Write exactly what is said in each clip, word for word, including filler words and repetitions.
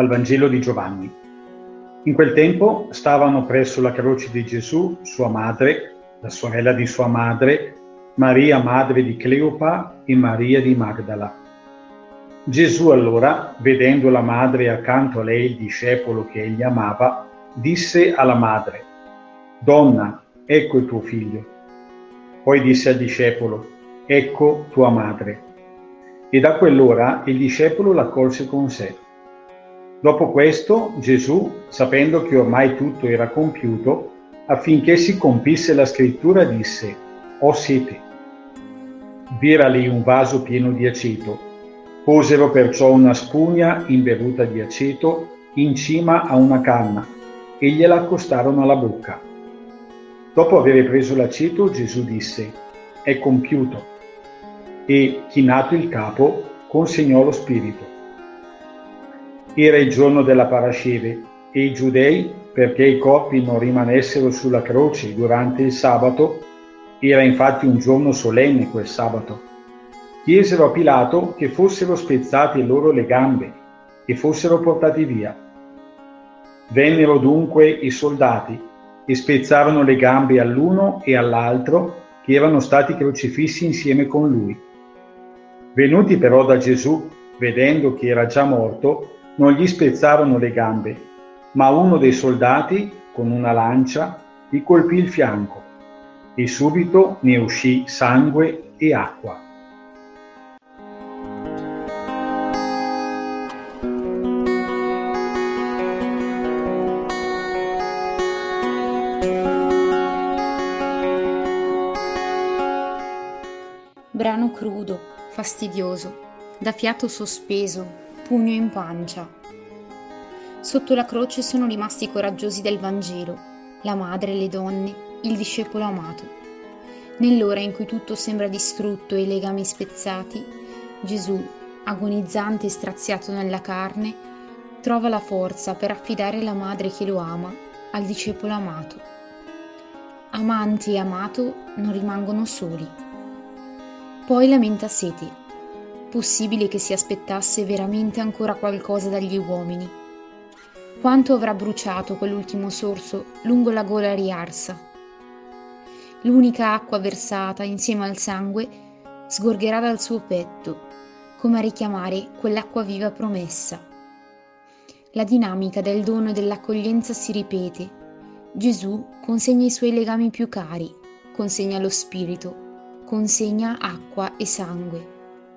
Dal Vangelo di Giovanni. In quel tempo stavano presso la croce di Gesù sua madre, la sorella di sua madre, Maria madre di Cleopa e Maria di Magdala. Gesù allora, vedendo la madre accanto a lei il discepolo che egli amava, disse alla madre: «Donna, ecco il tuo figlio». Poi disse al discepolo: «Ecco tua madre». E da quell'ora il discepolo l'accolse con sé. Dopo questo, Gesù, sapendo che ormai tutto era compiuto, affinché si compisse la scrittura, disse: «Ho sete». V'era lì un vaso pieno di aceto. Posero perciò una spugna imbevuta di aceto in cima a una canna e gliela accostarono alla bocca. Dopo aver preso l'aceto, Gesù disse: «È compiuto», e, chinato il capo, consegnò lo spirito. Era il giorno della parasceve e i giudei, perché i corpi non rimanessero sulla croce durante il sabato, era infatti un giorno solenne quel sabato, chiesero a Pilato che fossero spezzate loro le gambe e fossero portati via. Vennero dunque i soldati e spezzarono le gambe all'uno e all'altro che erano stati crocifissi insieme con lui. Venuti però da Gesù, vedendo che era già morto, non gli spezzarono le gambe, ma uno dei soldati, con una lancia, gli colpì il fianco, e subito ne uscì sangue e acqua. Brano crudo, fastidioso, da fiato sospeso, pugno in pancia. Sotto la croce sono rimasti i coraggiosi del Vangelo, la madre, le donne, il discepolo amato. Nell'ora in cui tutto sembra distrutto e i legami spezzati, Gesù, agonizzante e straziato nella carne, trova la forza per affidare la madre che lo ama al discepolo amato. Amanti e amato non rimangono soli. Poi lamenta sete. Possibile che si aspettasse veramente ancora qualcosa dagli uomini? Quanto avrà bruciato quell'ultimo sorso lungo la gola riarsa? L'unica acqua versata insieme al sangue sgorgerà dal suo petto, come a richiamare quell'acqua viva promessa. La dinamica del dono e dell'accoglienza si ripete. Gesù consegna i suoi legami più cari, consegna lo spirito, consegna acqua e sangue.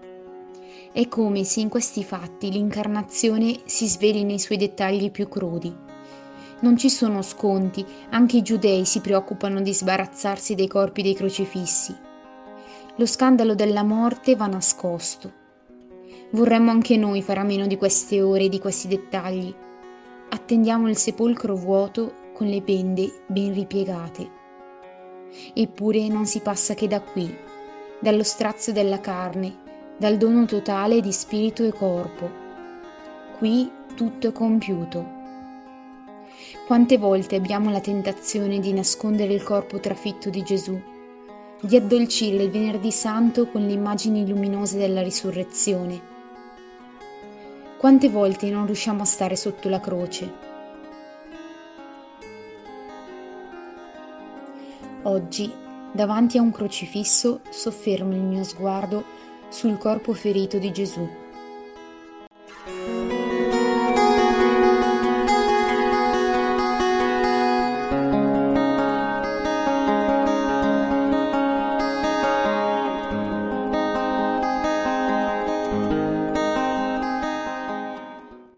È come se in questi fatti l'incarnazione si sveli nei suoi dettagli più crudi. Non ci sono sconti, anche i giudei si preoccupano di sbarazzarsi dei corpi dei crocifissi. Lo scandalo della morte va nascosto. Vorremmo anche noi fare a meno di queste ore e di questi dettagli. Attendiamo il sepolcro vuoto con le bende ben ripiegate. Eppure non si passa che da qui, dallo strazio della carne, dal dono totale di spirito e corpo. Qui tutto è compiuto. Quante volte abbiamo la tentazione di nascondere il corpo trafitto di Gesù, di addolcire il Venerdì Santo con le immagini luminose della risurrezione. Quante volte non riusciamo a stare sotto la croce. Oggi, davanti a un crocifisso, soffermo il mio sguardo sul corpo ferito di Gesù.